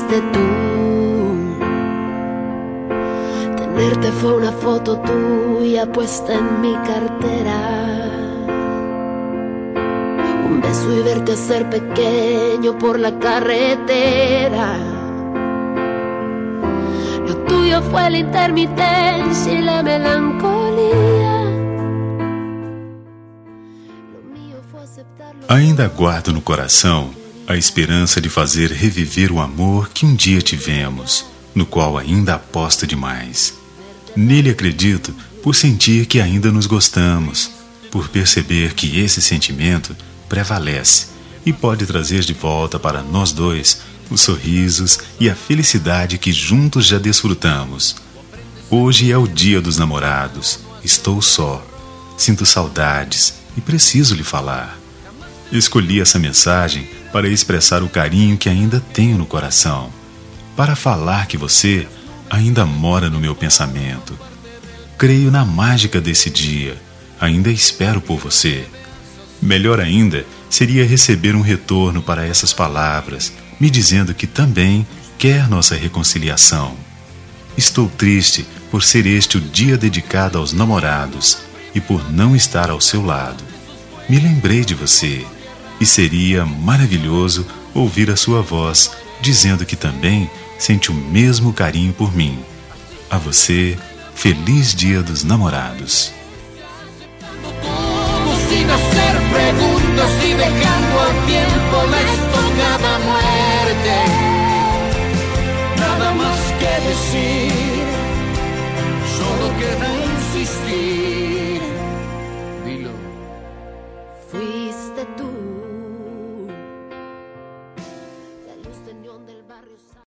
fuiste tú. Tenerte fue una foto tuya puesta en mi cartera. Un beso y verte hacer pequeño por la carretera. Lo tuyo fue la intermitencia y la melancolía. Lo mío fue aceptar lo... Ainda guardo no coração a esperança de fazer reviver o amor que um dia tivemos, no qual ainda aposto demais. Nele acredito por sentir que ainda nos gostamos, por perceber que esse sentimento prevalece e pode trazer de volta para nós dois os sorrisos e a felicidade que juntos já desfrutamos. Hoje é o dia dos namorados, estou só, sinto saudades e preciso lhe falar. Escolhi essa mensagem para expressar o carinho que ainda tenho no coração, para falar que você ainda mora no meu pensamento. Creio na mágica desse dia, ainda espero por você. Melhor ainda seria receber um retorno para essas palavras, me dizendo que também quer nossa reconciliação. Estou triste por ser este o dia dedicado aos namorados e por não estar ao seu lado. Me lembrei de você e seria maravilhoso ouvir a sua voz dizendo que também sente o mesmo carinho por mim. A você, feliz Dia dos Namorados. Sin hacer preguntas y dejando al tiempo la estocada muerte. Nada más que decir, solo queda insistir. Dilo. Fuiste tú.